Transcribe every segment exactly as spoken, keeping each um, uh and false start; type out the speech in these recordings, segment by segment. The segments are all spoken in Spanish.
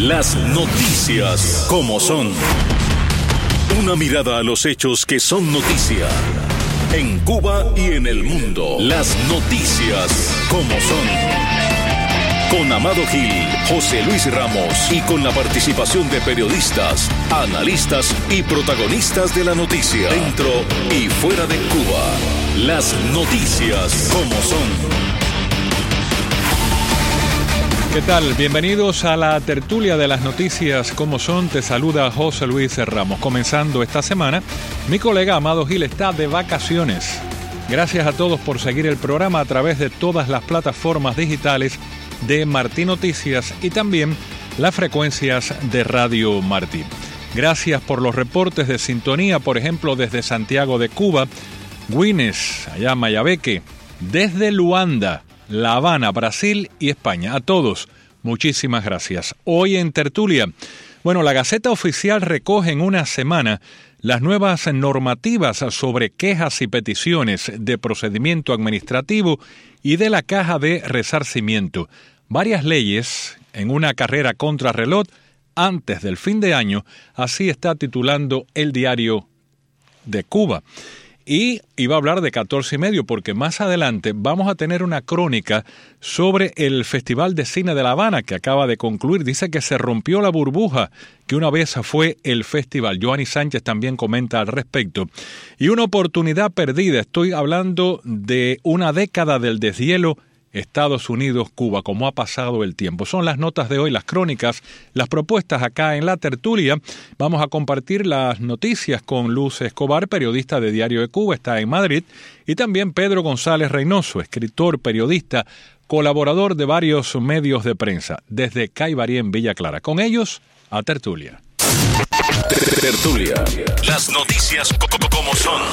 Las noticias como son. Una mirada a los hechos que son noticia. En Cuba y en el mundo. Las noticias como son. Con Amado Gil, José Luis Ramos y con la participación de periodistas, analistas y protagonistas de la noticia. Dentro y fuera de Cuba. Las noticias como son. ¿Qué tal? Bienvenidos a la tertulia de las noticias como son. Te saluda José Luis Ramos. Comenzando esta semana, mi colega Amado Gil está de vacaciones. Gracias a todos por seguir el programa a través de todas las plataformas digitales de Martí Noticias y también las frecuencias de Radio Martí. Gracias por los reportes de sintonía, por ejemplo, desde Santiago de Cuba, Güines, allá Mayabeque, desde Luanda, La Habana, Brasil y España. A todos, muchísimas gracias. Hoy en tertulia, bueno, la Gaceta Oficial recoge en una semana las nuevas normativas sobre quejas y peticiones de procedimiento administrativo y de la Caja de Resarcimiento. Varias leyes en una carrera contrarreloj antes del fin de año, así está titulando el Diario de Cuba. Y iba a hablar de catorce y medio porque más adelante vamos a tener una crónica sobre el Festival de Cine de La Habana que acaba de concluir. Dice que se rompió la burbuja que una vez fue el festival. Joanny Sánchez también comenta al respecto. Y una oportunidad perdida. Estoy hablando de una década del deshielo Estados Unidos-Cuba, como ha pasado el tiempo. Son las notas de hoy, las crónicas, las propuestas acá en la tertulia. Vamos a compartir las noticias con Luz Escobar, periodista de Diario de Cuba, está en Madrid, y también Pedro González Reynoso, escritor, periodista, colaborador de varios medios de prensa, desde Caibarí en Villa Clara. Con ellos, a tertulia. Tertulia. Las noticias como son.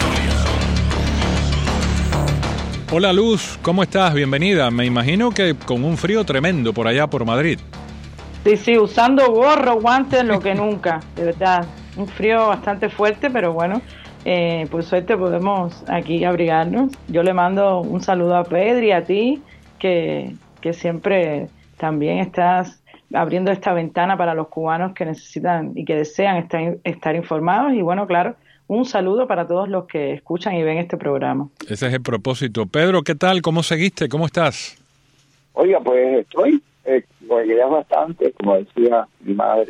Hola Luz, ¿cómo estás? Bienvenida. Me imagino que con un frío tremendo por allá por Madrid. Sí, sí, usando gorro, guantes, lo que nunca, de verdad. Un frío bastante fuerte, pero bueno, eh, por suerte podemos aquí abrigarnos. Yo le mando un saludo a Pedro y a ti, que, que siempre también estás abriendo esta ventana para los cubanos que necesitan y que desean estar, estar informados. Y bueno, claro, un saludo para todos los que escuchan y ven este programa. Ese es el propósito. Pedro, ¿qué tal? ¿Cómo seguiste? ¿Cómo estás? Oiga, pues estoy, eh, pues ya bastante, como decía mi madre.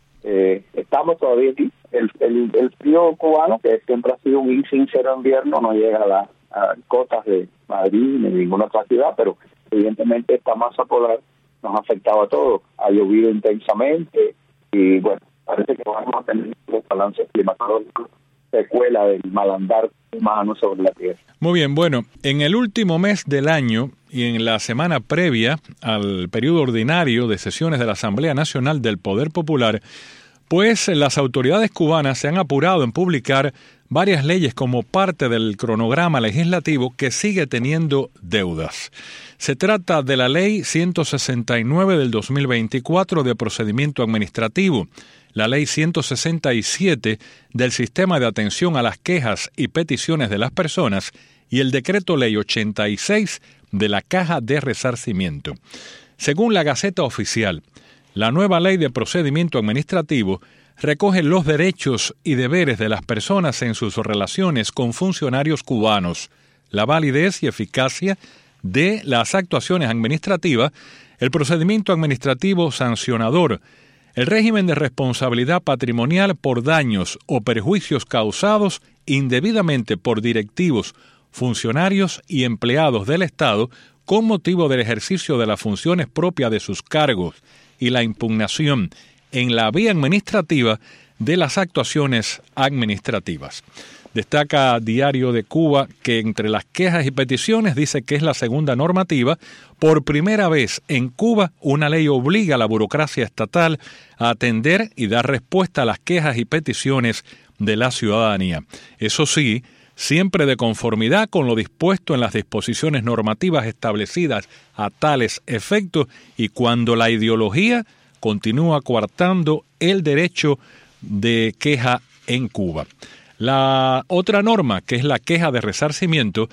Eh, estamos todavía aquí. El, el, el frío cubano, que siempre ha sido un sincero invierno, no llega a las a cotas de Madrid ni ninguna otra ciudad, pero evidentemente esta masa polar nos ha afectado a todos. Ha llovido intensamente y bueno, parece que vamos a tener los balances climatológicos, secuela del malandar humano sobre la tierra. Muy bien, bueno, en el último mes del año y en la semana previa al periodo ordinario de sesiones de la Asamblea Nacional del Poder Popular, pues las autoridades cubanas se han apurado en publicar varias leyes como parte del cronograma legislativo que sigue teniendo deudas. Se trata de la Ley ciento sesenta y nueve del dos mil veinticuatro de procedimiento administrativo, la Ley ciento sesenta y siete del Sistema de Atención a las Quejas y Peticiones de las Personas y el Decreto Ley ochenta y seis de la Caja de Resarcimiento. Según la Gaceta Oficial, la nueva Ley de Procedimiento Administrativo recoge los derechos y deberes de las personas en sus relaciones con funcionarios cubanos, la validez y eficacia de las actuaciones administrativas, el procedimiento administrativo sancionador, el régimen de responsabilidad patrimonial por daños o perjuicios causados indebidamente por directivos, funcionarios y empleados del Estado con motivo del ejercicio de las funciones propias de sus cargos y la impugnación en la vía administrativa de las actuaciones administrativas. Destaca Diario de Cuba que entre las quejas y peticiones dice que es la segunda normativa. Por primera vez en Cuba, una ley obliga a la burocracia estatal a atender y dar respuesta a las quejas y peticiones de la ciudadanía. Eso sí, siempre de conformidad con lo dispuesto en las disposiciones normativas establecidas a tales efectos y cuando la ideología continúa coartando el derecho de queja en Cuba. La otra norma, que es la queja de resarcimiento,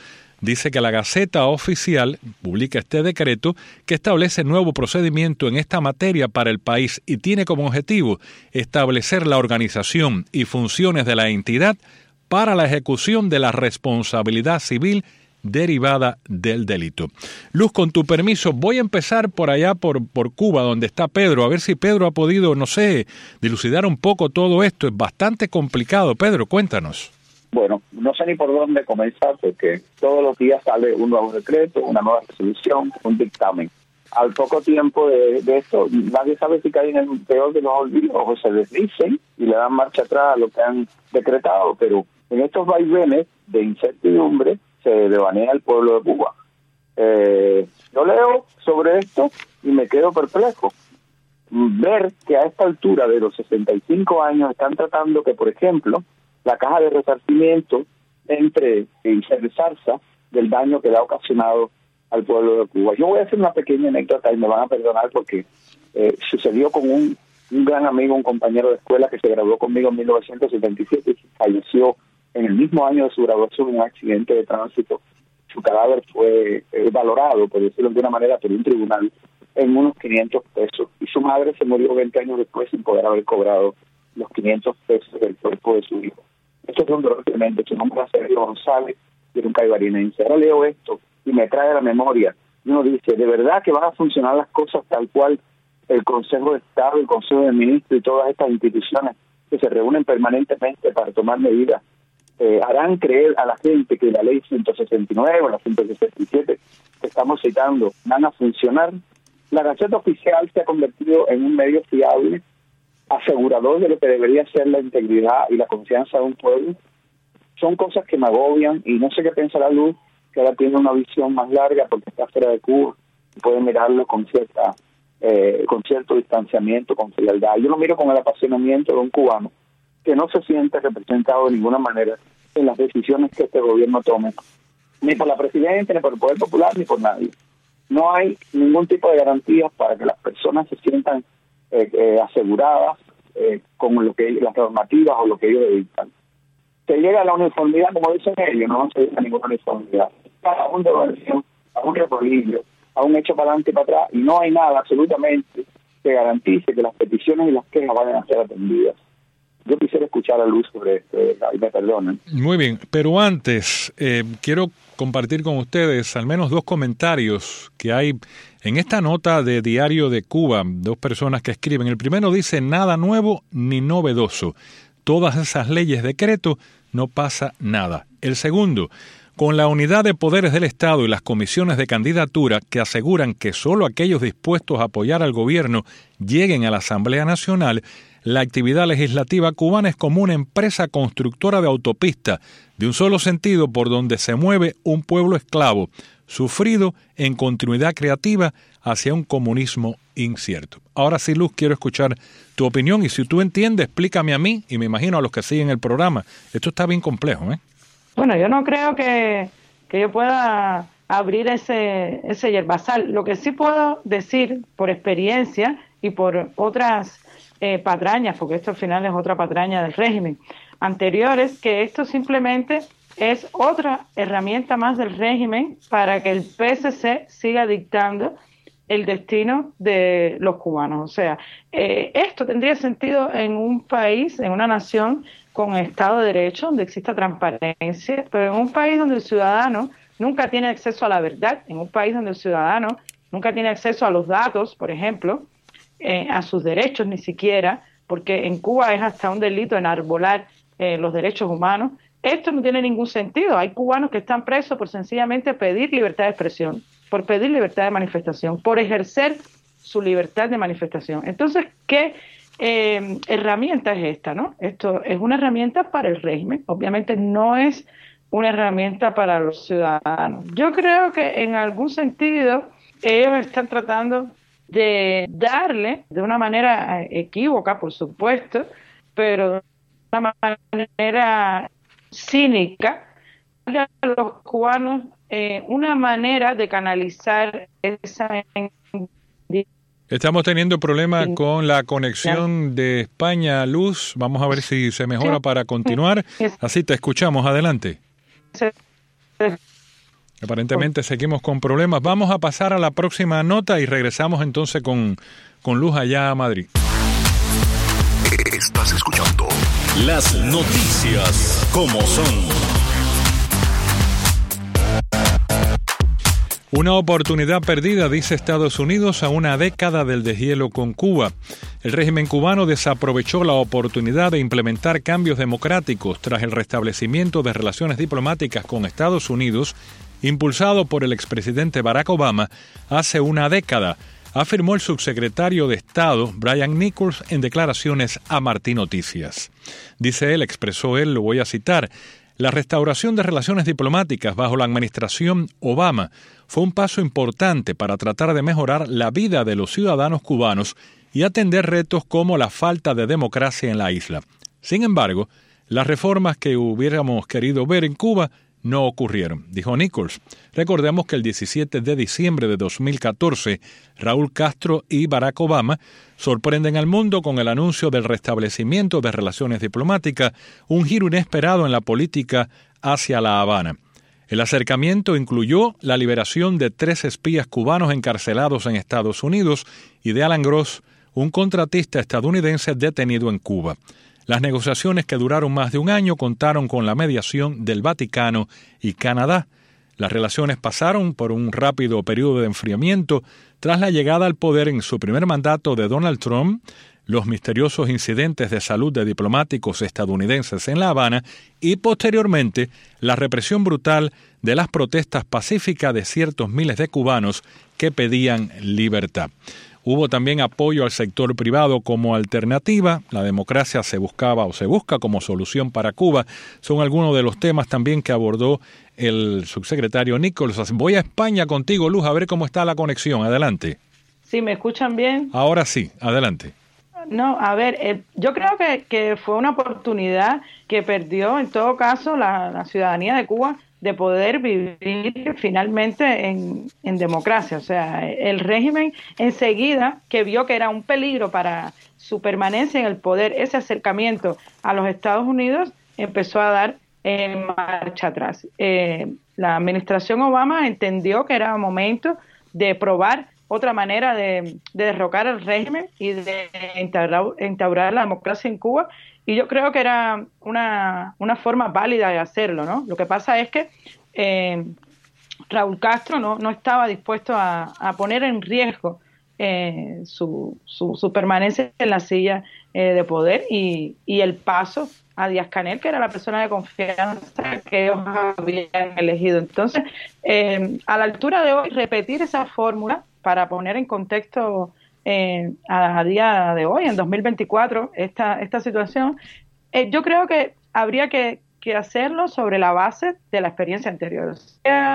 dice que la Gaceta Oficial publica este decreto que establece nuevo procedimiento en esta materia para el país y tiene como objetivo establecer la organización y funciones de la entidad para la ejecución de la responsabilidad civil derivada del delito. Luz, con tu permiso, voy a empezar por allá, por, por Cuba, donde está Pedro, a ver si Pedro ha podido, no sé, dilucidar un poco todo esto. Es bastante complicado. Pedro, cuéntanos. Bueno, no sé ni por dónde comenzar, porque todos los días sale un nuevo decreto, una nueva resolución, un dictamen. Al poco tiempo de, de esto, nadie sabe si caen en el peor de los olvidos o se desdicen y le dan marcha atrás a lo que han decretado, pero en estos vaivenes de incertidumbre se devanea el pueblo de Cuba. Eh, yo leo sobre esto y me quedo perplejo. Ver que a esta altura de los sesenta y cinco años están tratando que, por ejemplo, la caja de resarcimiento entre y se resarza del daño que le ha ocasionado al pueblo de Cuba. Yo voy a hacer una pequeña anécdota y me van a perdonar porque eh, sucedió con un, un gran amigo, un compañero de escuela que se graduó conmigo en mil novecientos setenta y siete y falleció en el mismo año de su graduación en un accidente de tránsito. Su cadáver fue eh, valorado, por decirlo de una manera, por un tribunal en unos quinientos pesos. Y su madre se murió veinte años después sin poder haber cobrado los quinientos pesos del cuerpo de su hijo. Esto es un dolor tremendo. Su nombre era Sergio González y era un caibarinense. Ahora leo esto y me trae a la memoria. Y uno dice, ¿de verdad que van a funcionar las cosas tal cual el Consejo de Estado, el Consejo de Ministros y todas estas instituciones que se reúnen permanentemente para tomar medidas Eh, harán creer a la gente que la ley ciento sesenta y nueve o la ciento sesenta y siete que estamos citando van a funcionar? La Gaceta Oficial se ha convertido en un medio fiable, asegurador de lo que debería ser la integridad y la confianza de un pueblo. Son cosas que me agobian y no sé qué pensará Luz, que ahora tiene una visión más larga porque está fuera de Cuba y puede mirarlo con cierta eh, con cierto distanciamiento, con frialdad. Yo lo miro con el apasionamiento de un cubano que no se siente representado de ninguna manera en las decisiones que este gobierno tome, ni por la presidenta, ni por el Poder Popular, ni por nadie. No hay ningún tipo de garantías para que las personas se sientan eh, eh, aseguradas eh, con lo que las normativas o lo que ellos dictan. Se llega a la uniformidad, como dicen ellos, no se llega a ninguna uniformidad. A un devaluación, a un reequilibrio, a un hecho para adelante y para atrás, y no hay nada absolutamente que garantice que las peticiones y las quejas vayan a ser atendidas. Yo quisiera escuchar a Luz sobre esto, y me perdonen. Muy bien, pero antes eh, quiero compartir con ustedes al menos dos comentarios que hay en esta nota de Diario de Cuba, dos personas que escriben. El primero dice, nada nuevo ni novedoso. Todas esas leyes, decretos, no pasa nada. El segundo, con la unidad de poderes del Estado y las comisiones de candidatura que aseguran que solo aquellos dispuestos a apoyar al gobierno lleguen a la Asamblea Nacional, la actividad legislativa cubana es como una empresa constructora de autopista, de un solo sentido por donde se mueve un pueblo esclavo, sufrido en continuidad creativa hacia un comunismo incierto. Ahora sí, Luz, quiero escuchar tu opinión y si tú entiendes, explícame a mí y me imagino a los que siguen el programa. Esto está bien complejo, ¿eh? Bueno, yo no creo que, que yo pueda abrir ese, ese yerbazal. Lo que sí puedo decir por experiencia y por otras eh, patrañas, porque esto al final es otra patraña del régimen, anteriores, que esto simplemente es otra herramienta más del régimen para que el P S C siga dictando el destino de los cubanos. O sea, eh, esto tendría sentido en un país, en una nación con Estado de Derecho, donde exista transparencia, pero en un país donde el ciudadano nunca tiene acceso a la verdad, en un país donde el ciudadano nunca tiene acceso a los datos, por ejemplo, eh, a sus derechos ni siquiera, porque en Cuba es hasta un delito enarbolar eh, los derechos humanos. Esto no tiene ningún sentido. Hay cubanos que están presos por sencillamente pedir libertad de expresión, por pedir libertad de manifestación, por ejercer su libertad de manifestación. Entonces, ¿qué eh, herramienta es esta, no? Esto es una herramienta para el régimen, obviamente no es una herramienta para los ciudadanos. Yo creo que en algún sentido ellos están tratando de darle, de una manera equívoca, por supuesto, pero de una manera cínica, a los cubanos eh, una manera de canalizar esa... Estamos teniendo problemas con la conexión de España, Luz. Vamos a ver si se mejora para continuar. Así te escuchamos. Adelante. Aparentemente seguimos con problemas. Vamos a pasar a la próxima nota y regresamos entonces con, con Luz allá a Madrid. Estás escuchando las noticias como son. Una oportunidad perdida, dice Estados Unidos, a una década del deshielo con Cuba. El régimen cubano desaprovechó la oportunidad de implementar cambios democráticos tras el restablecimiento de relaciones diplomáticas con Estados Unidos, impulsado por el expresidente Barack Obama hace una década, afirmó el subsecretario de Estado Brian Nichols en declaraciones a Martí Noticias. Dice él, expresó él, lo voy a citar: la restauración de relaciones diplomáticas bajo la administración Obama fue un paso importante para tratar de mejorar la vida de los ciudadanos cubanos y atender retos como la falta de democracia en la isla. Sin embargo, las reformas que hubiéramos querido ver en Cuba no ocurrieron, dijo Nichols. Recordemos que el diecisiete de diciembre de dos mil catorce, Raúl Castro y Barack Obama sorprenden al mundo con el anuncio del restablecimiento de relaciones diplomáticas, un giro inesperado en la política hacia La Habana. El acercamiento incluyó la liberación de tres espías cubanos encarcelados en Estados Unidos y de Alan Gross, un contratista estadounidense detenido en Cuba. Las negociaciones, que duraron más de un año, contaron con la mediación del Vaticano y Canadá. Las relaciones pasaron por un rápido periodo de enfriamiento tras la llegada al poder en su primer mandato de Donald Trump, los misteriosos incidentes de salud de diplomáticos estadounidenses en La Habana y, posteriormente, la represión brutal de las protestas pacíficas de ciertos miles de cubanos que pedían libertad. Hubo también apoyo al sector privado como alternativa. La democracia se buscaba o se busca como solución para Cuba. Son algunos de los temas también que abordó el subsecretario Nichols. Voy a España contigo, Luz, a ver cómo está la conexión. Adelante. Sí, ¿me escuchan bien? Ahora sí, adelante. No, a ver, eh, yo creo que, que fue una oportunidad que perdió en todo caso la, la ciudadanía de Cuba de poder vivir finalmente en, en democracia. O sea, el régimen enseguida que vio que era un peligro para su permanencia en el poder, ese acercamiento a los Estados Unidos, empezó a dar eh, marcha atrás. Eh, la administración Obama entendió que era momento de probar otra manera de, de derrocar al régimen y de instaurar, instaurar la democracia en Cuba, y yo creo que era una, una forma válida de hacerlo, ¿no? Lo que pasa es que eh, Raúl Castro no, no estaba dispuesto a, a poner en riesgo eh, su, su, su permanencia en la silla eh, de poder y, y el paso a Díaz-Canel, que era la persona de confianza que ellos habían elegido. Entonces, eh, a la altura de hoy, repetir esa fórmula para poner en contexto eh, a, a día de hoy, en dos mil veinticuatro, esta, esta situación, eh, yo creo que habría que, que hacerlo sobre la base de la experiencia anterior. O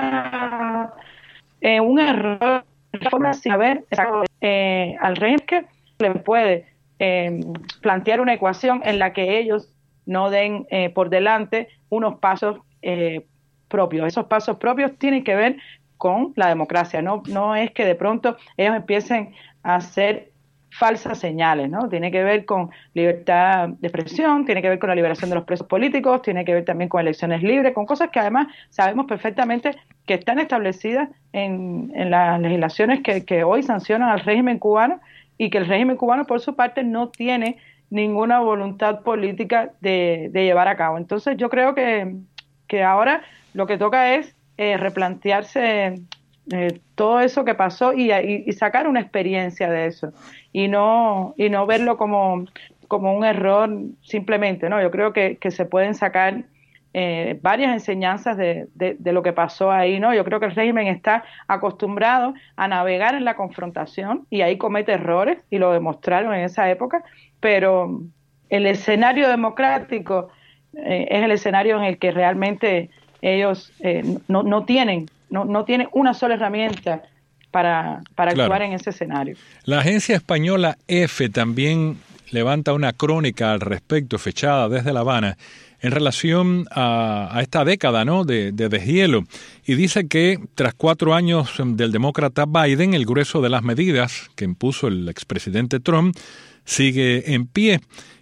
sea, eh, un error, sin haber eh, al régimen que le puede eh, plantear una ecuación en la que ellos no den eh, por delante unos pasos eh, propios. Esos pasos propios tienen que ver con la democracia, no no es que de pronto ellos empiecen a hacer falsas señales, ¿no? Tiene que ver con libertad de expresión, tiene que ver con la liberación de los presos políticos, tiene que ver también con elecciones libres, con cosas que además sabemos perfectamente que están establecidas en, en las legislaciones que, que hoy sancionan al régimen cubano, y que el régimen cubano por su parte no tiene ninguna voluntad política de, de llevar a cabo. Entonces yo creo que, que ahora lo que toca es Eh, replantearse eh, todo eso que pasó y, y, y sacar una experiencia de eso y no y no verlo como, como un error simplemente, ¿no? Yo creo que, que se pueden sacar eh, varias enseñanzas de, de, de lo que pasó ahí, ¿no? Yo creo que el régimen está acostumbrado a navegar en la confrontación y ahí comete errores y lo demostraron en esa época, pero el escenario democrático eh, es el escenario en el que realmente ellos eh, no, no tienen no, no tienen una sola herramienta para, para actuar claro. en ese escenario. La agencia española EFE también levanta una crónica al respecto, fechada desde La Habana, en relación a, a esta década, ¿no?, de, de deshielo, y dice que tras cuatro años del demócrata Biden, el grueso de las medidas que impuso el expresidente Trump sigue en pie.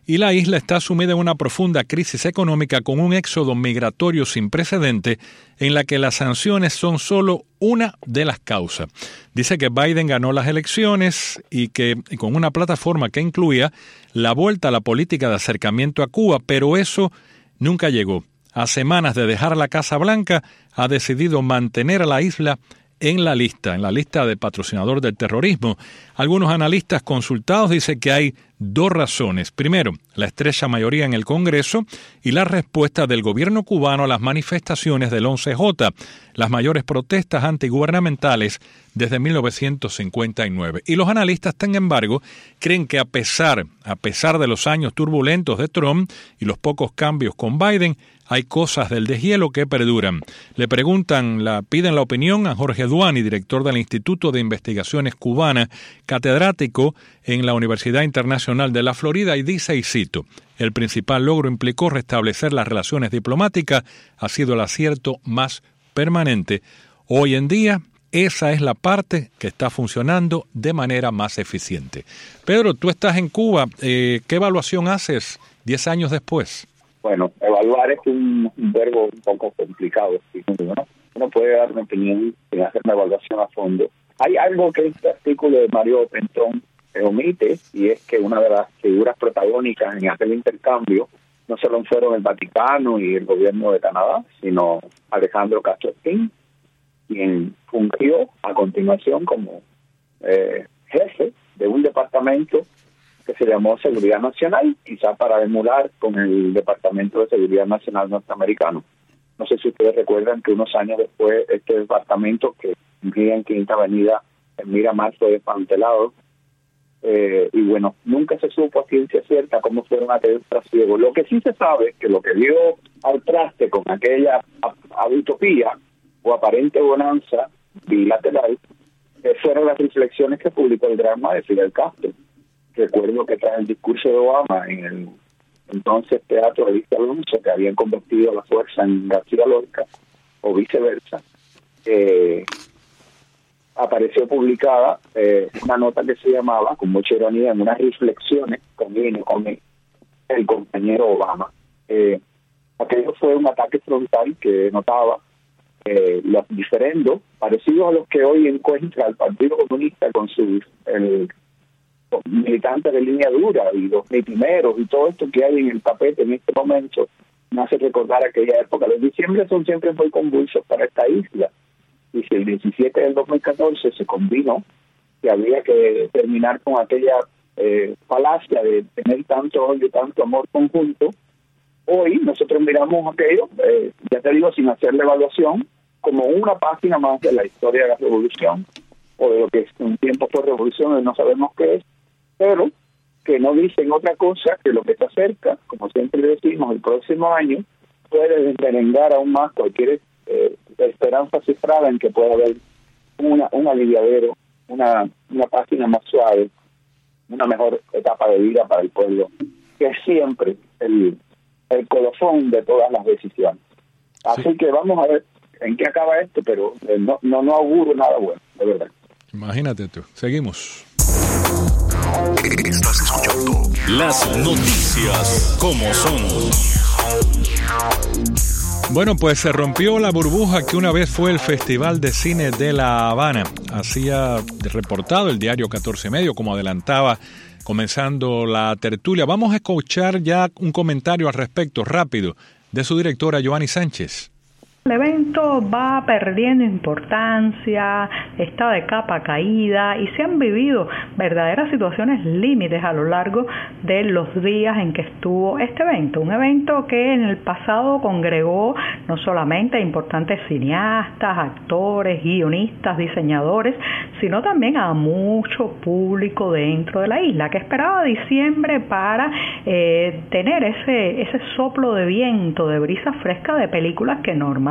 y la isla está sumida en una profunda crisis económica con un éxodo migratorio sin precedente en la que las sanciones son solo una de las causas. Dice que Biden ganó las elecciones y que y con una plataforma que incluía la vuelta a la política de acercamiento a Cuba, pero eso nunca llegó. A semanas de dejar la Casa Blanca, ha decidido mantener a la isla en la lista, en la lista de patrocinador del terrorismo. Algunos analistas consultados dicen que hay dos razones. Primero, la estrecha mayoría en el Congreso y la respuesta del gobierno cubano a las manifestaciones del once J, las mayores protestas antigubernamentales desde mil novecientos cincuenta y nueve. Y los analistas, sin embargo, creen que a pesar, a pesar de los años turbulentos de Trump y los pocos cambios con Biden, hay cosas del deshielo que perduran. Le preguntan, la piden la opinión a Jorge Duani, director del Instituto de Investigaciones Cubanas, catedrático en la Universidad Internacional de la Florida, y dice, y cito, el principal logro implicó restablecer las relaciones diplomáticas, ha sido el acierto más permanente. Hoy en día, esa es la parte que está funcionando de manera más eficiente. Pedro, tú estás en Cuba, eh, ¿qué evaluación haces diez años después? Bueno, evaluar es un, un verbo un poco complicado, ¿sí? ¿no? Uno puede dar una opinión sin hacer una evaluación a fondo. Hay algo que este artículo de Mario Pentón omite, y es que una de las figuras protagónicas en aquel intercambio no solo fueron el Vaticano y el gobierno de Canadá, sino Alejandro Castro Espín, quien fungió a continuación como eh, jefe de un departamento que se llamó Seguridad Nacional, quizá para emular con el Departamento de Seguridad Nacional norteamericano. No sé si ustedes recuerdan que unos años después este departamento, que vivía en Quinta Avenida, en Miramar, fue desmantelado. Eh, y bueno, nunca se supo a ciencia cierta cómo fueron aquellos trasiegos. Lo que sí se sabe es que lo que dio al traste con aquella utopía o aparente bonanza bilateral eh, fueron las reflexiones que publicó el drama de Fidel Castro. Recuerdo que tras el discurso de Obama en el entonces Teatro de Vista Alonso, que habían convertido a la fuerza en García Lorca, o viceversa, eh, apareció publicada eh, una nota que se llamaba, con mucha ironía, en unas reflexiones con, con el compañero Obama. Eh, aquello fue un ataque frontal que notaba eh, los diferendos, parecidos a los que hoy encuentra el Partido Comunista con sus el, militantes de línea dura y los primeros y todo esto que hay en el tapete en este momento, me hace recordar aquella época. Los diciembre son siempre muy convulsos para esta isla, y si el diecisiete del dos mil catorce se combinó que había que terminar con aquella eh, falacia de tener tanto odio y tanto amor conjunto, hoy nosotros miramos aquello, eh, ya te digo, sin hacer la evaluación, como una página más de la historia de la revolución, o de lo que un tiempo fue revolución y no sabemos qué es, pero que no dicen otra cosa que lo que está cerca, como siempre decimos, el próximo año puede desmerengar aún más cualquier eh, esperanza cifrada en que pueda haber una, un aliviadero, una, una página más suave, una mejor etapa de vida para el pueblo, que es siempre el, el colofón de todas las decisiones. Así sí. que vamos a ver en qué acaba esto, pero eh, no, no, no auguro nada bueno, de verdad. Imagínate tú. Seguimos. Estás escuchando las noticias como son. Bueno, pues se rompió la burbuja que una vez fue el Festival de Cine de La Habana. Así ha reportado el diario catorce Medio, como adelantaba comenzando la tertulia. Vamos a escuchar ya un comentario al respecto rápido de su directora, Joanny Sánchez. El evento va perdiendo importancia, está de capa caída y se han vivido verdaderas situaciones límites a lo largo de los días en que estuvo este evento. Un evento que en el pasado congregó no solamente a importantes cineastas, actores, guionistas, diseñadores, sino también a mucho público dentro de la isla, que esperaba diciembre para eh, tener ese, ese soplo de viento, de brisa fresca de películas que normalmente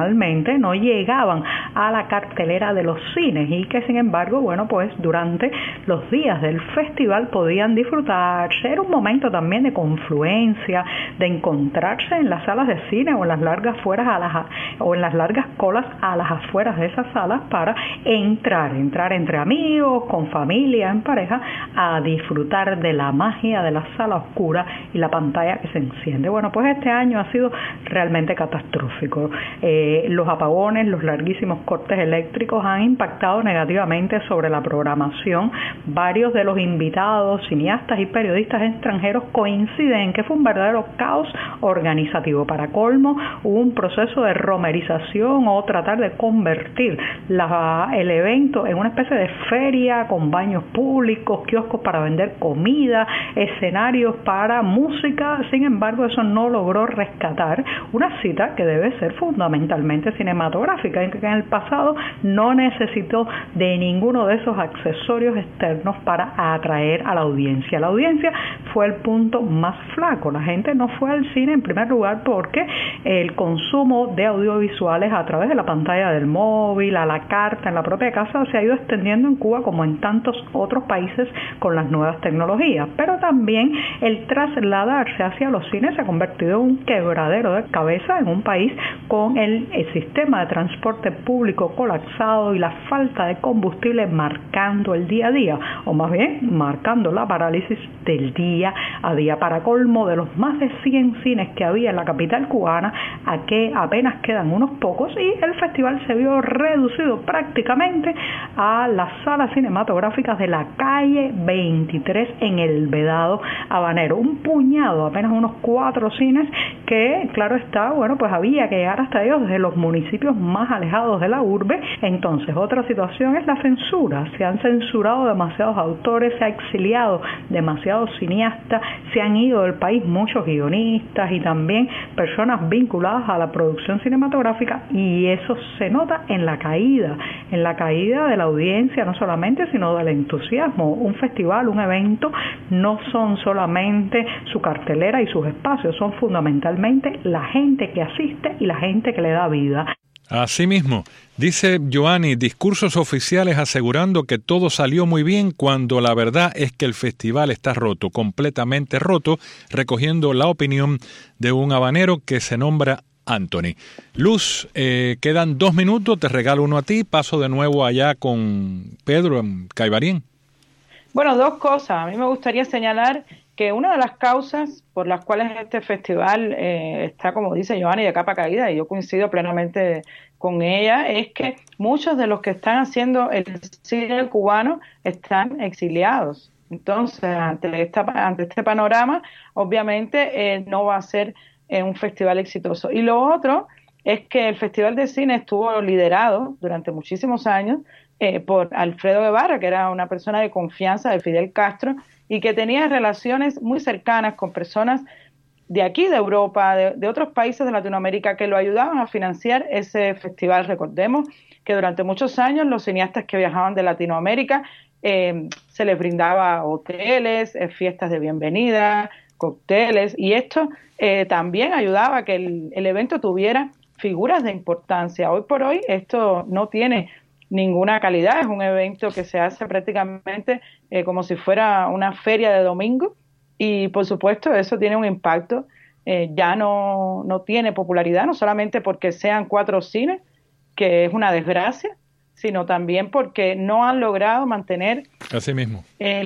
tradicionalmente no llegaban a la cartelera de los cines y que sin embargo, bueno, pues durante los días del festival podían disfrutarse. Era un momento también de confluencia, de encontrarse en las salas de cine o en las largas fueras a las o en las largas colas a las afueras de esas salas para entrar, entrar entre amigos, con familia, en pareja, a disfrutar de la magia de la sala oscura y la pantalla que se enciende. Bueno, pues este año ha sido realmente catastrófico. Eh, los apagones, los larguísimos cortes eléctricos han impactado negativamente sobre la programación. Varios de los invitados, cineastas y periodistas extranjeros coinciden en que fue un verdadero caos organizativo. Para colmo, hubo un proceso de romerización o tratar de convertir la, el evento en una especie de feria con baños públicos, kioscos para vender comida, escenarios para música. Sin embargo, eso no logró rescatar una cita que debe ser fundamentalmente cinematográfica, en que en el pasado no necesitó de ninguno de esos accesorios externos para atraer a la audiencia. La audiencia fue el punto más flaco. La gente no fue al cine en primer lugar porque el consumo de audiovisuales a través de la pantalla del móvil, a la carta, en la propia casa, se ha ido extendiendo en Cuba como en tantos otros países con las nuevas tecnologías. Pero también el trasladarse hacia los cines se ha convertido en un quebradero de cabeza en un país con el, el sistema de transporte público colapsado y la falta de combustible marcando el día a día, o más bien marcando la parálisis del día a día. Para colmo, de los más de cien cines que había en la capital cubana, a que apenas quedan unos pocos y el festival se vio reducido prácticamente a las salas cinematográficas de la calle veintitrés en el Vedado Habanero. Un puñado, apenas unos cuatro cines que, claro está, bueno, pues había que llegar hasta ellos desde los municipios más alejados de la urbe. Entonces, otra situación es la censura. Se han censurado demasiados autores, se ha exiliado demasiados cineastas, se han ido del país muchos guionistas y también personas vinculadas a la producción cinematográfica, y eso se nota en la caída, en la caída de la audiencia, no solamente, sino del entusiasmo. Un festival, un evento, no son solamente su cartelera y sus espacios, son fundamentalmente la gente que asiste y la gente que le da vida. Asimismo, dice Joanny, discursos oficiales asegurando que todo salió muy bien cuando la verdad es que el festival está roto, completamente roto, recogiendo la opinión de un habanero que se nombra Anthony. Luz, eh, quedan dos minutos, te regalo uno a ti, paso de nuevo allá con Pedro en Caibarien. Bueno, dos cosas. A mí me gustaría señalar que una de las causas por las cuales este festival eh, está, como dice Joanny, de capa caída, y yo coincido plenamente con ella, es que muchos de los que están haciendo el cine cubano están exiliados. Entonces, ante, esta, ante este panorama, obviamente eh, no va a ser eh, un festival exitoso. Y lo otro es que el Festival de Cine estuvo liderado durante muchísimos años eh, por Alfredo Guevara, que era una persona de confianza de Fidel Castro, y que tenía relaciones muy cercanas con personas de aquí, de Europa, de, de otros países de Latinoamérica, que lo ayudaban a financiar ese festival. Recordemos que durante muchos años los cineastas que viajaban de Latinoamérica eh, se les brindaba hoteles, eh, fiestas de bienvenida, cócteles, y esto eh, también ayudaba a que el, el evento tuviera figuras de importancia. Hoy por hoy esto no tiene ninguna calidad, es un evento que se hace prácticamente eh, como si fuera una feria de domingo, y por supuesto eso tiene un impacto, eh, ya no, no tiene popularidad, no solamente porque sean cuatro cines, que es una desgracia, sino también porque no han logrado mantener así mismo el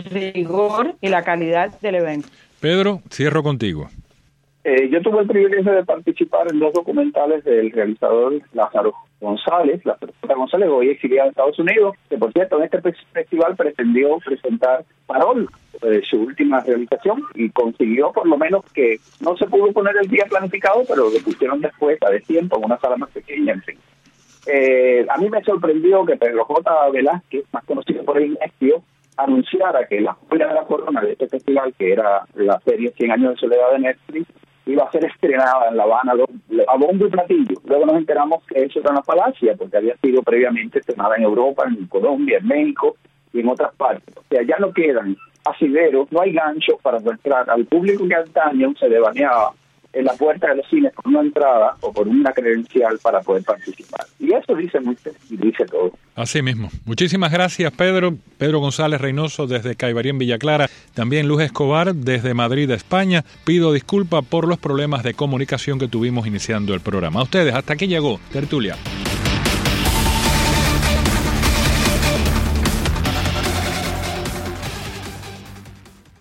rigor y la calidad del evento. Pedro, cierro contigo. Eh, yo tuve el privilegio de participar en dos documentales del realizador Lázaro González, Lázaro González, hoy exiliado en Estados Unidos, que por cierto en este festival pretendió presentar Parol, eh, su última realización, y consiguió por lo menos que no se pudo poner el día planificado, pero lo pusieron después a destiempo en una sala más pequeña, en fin. Eh, a mí me sorprendió que Pedro J. Velázquez, más conocido por el Inestio, anunciara que la joya de la corona de este festival, que era la serie cien años de soledad de Netflix, iba a ser estrenada en La Habana a bombo y platillo. Luego nos enteramos que eso era una falacia, porque había sido previamente estrenada en Europa, en Colombia, en México y en otras partes. O sea, ya no quedan asideros, no hay ganchos para mostrar al público que antaño se devaneaba en la puerta de los cines por una entrada o por una credencial para poder participar. Y eso dice mucho y dice todo. Así mismo. Muchísimas gracias, Pedro. Pedro González Reynoso desde Caibarí en Villa Clara. También Luz Escobar desde Madrid, España. Pido disculpas por los problemas de comunicación que tuvimos iniciando el programa. A ustedes, hasta aquí llegó Tertulia.